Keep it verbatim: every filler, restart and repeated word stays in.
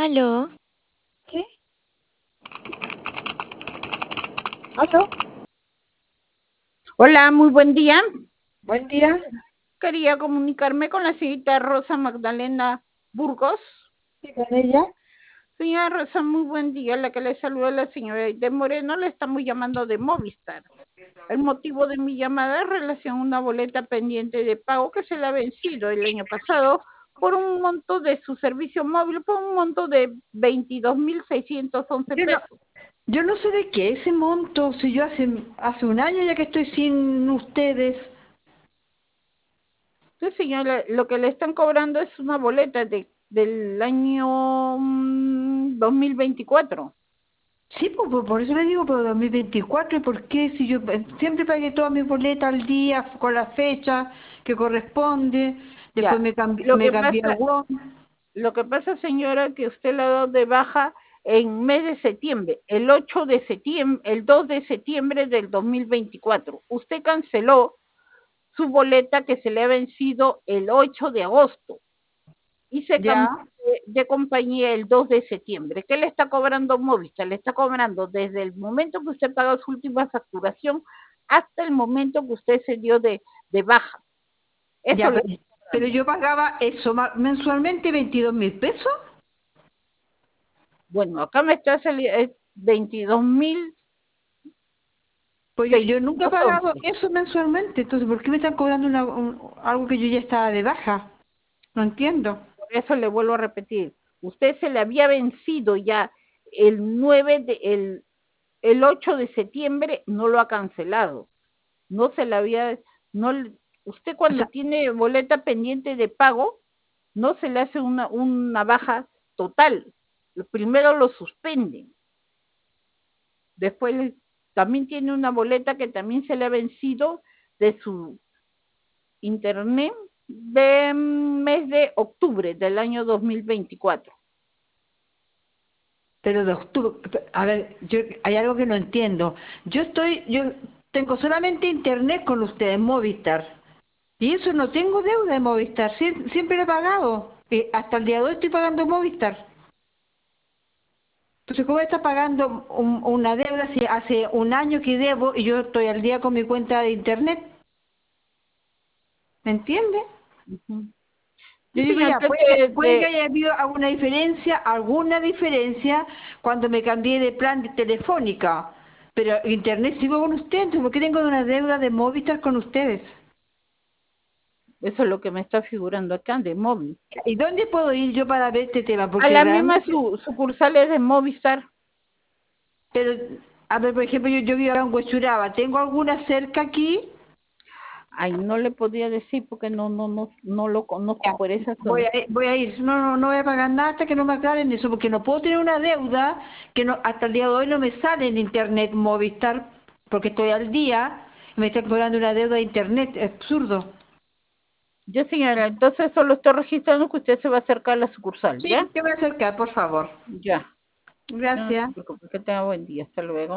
Aló, ¿Qué? ¿Aló? Hola, muy buen día. Buen día. Quería comunicarme con la señorita Rosa Magdalena Burgos. ¿Sí con ella? Señora Rosa, muy buen día. La que le saluda la señora de Moreno, le estamos llamando de Movistar. El motivo de mi llamada es relación a una boleta pendiente de pago que se le ha vencido el año pasado por un monto de su servicio móvil, por un monto de veintidós mil seiscientos once Yo no, pesos. yo no sé de qué ese monto, si yo hace, hace un año ya que estoy sin ustedes. Sí, señora, lo que le están cobrando es una boleta de, del año mm, dos mil veinticuatro. Sí, pues, pues, por eso le digo, pero dos mil veinticuatro, ¿y por qué? Si yo eh, siempre pagué toda mi boleta al día, con la fecha que corresponde, después Ya, me cambié, lo me que cambié a pasa, WOM. lo que pasa, señora, que usted la ha dado de baja en mes de septiembre, el ocho de septiembre, el dos de septiembre del dos mil veinticuatro. Usted canceló su boleta que se le ha vencido el ocho de agosto y se cambió Ya, de, de compañía el dos de septiembre. ¿Qué le está cobrando Movistar? Le está cobrando desde el momento que usted pagó su última facturación hasta el momento que usted se dio de, de baja. Eso ya, le pero, está pero cobrando. yo pagaba eso ma- mensualmente veintidós mil pesos. Bueno, acá me está saliendo veintidós mil Pues yo, yo nunca he seiscientos pagado once. eso mensualmente, entonces ¿por qué me están cobrando una- un- algo que yo ya estaba de baja? No entiendo. Por eso le vuelvo a repetir. Usted se le había vencido ya el nueve de, el, el ocho de septiembre, no lo ha cancelado. No se le había, no, usted O cuando sea, tiene boleta pendiente de pago, no se le hace una, una baja total. Primero lo suspenden. Después también tiene una boleta que también se le ha vencido de su internet de mes de octubre del año dos mil veinticuatro. pero de octubre, a ver, yo, hay algo que no entiendo. Yo estoy, yo tengo solamente internet con ustedes, Movistar. Y eso no tengo deuda de Movistar, sie- siempre lo he pagado. Y hasta el día de hoy estoy pagando Movistar. Entonces, ¿cómo está pagando un- una deuda si hace un año que debo y yo estoy al día con mi cuenta de internet? ¿Me entiende? Uh-huh. Yo Sí, digo, señor, ya, puede que, entonces, puede que de, haya habido alguna diferencia, alguna diferencia cuando me cambié de plan de telefónica, pero internet sigo con ustedes, entonces, ¿por qué tengo una deuda de Movistar con ustedes? eso es lo que me está figurando acá, de móvil. ¿Y dónde puedo ir yo para ver este tema? A Porque la misma realmente, su, sucursales de Movistar. pero, a ver, por ejemplo, yo, yo vivo acá en Huechuraba, ¿tengo alguna cerca aquí? Ay, no le podía decir porque no, no, no, no lo conozco Ya, por esa voy zona. a, ir- voy a ir, no, no, no voy a pagar nada hasta que no me aclaren eso, porque no puedo tener una deuda que no, hasta el día de hoy no me sale en internet Movistar, porque estoy al día y me están cobrando una deuda de internet, es absurdo. Ya, señora, entonces solo estoy registrando que usted se va a acercar a la sucursal, Sí, ¿ya? te voy a acercar, por favor. Ya. No se Gracias. preocupe, que tenga buen día. Hasta luego.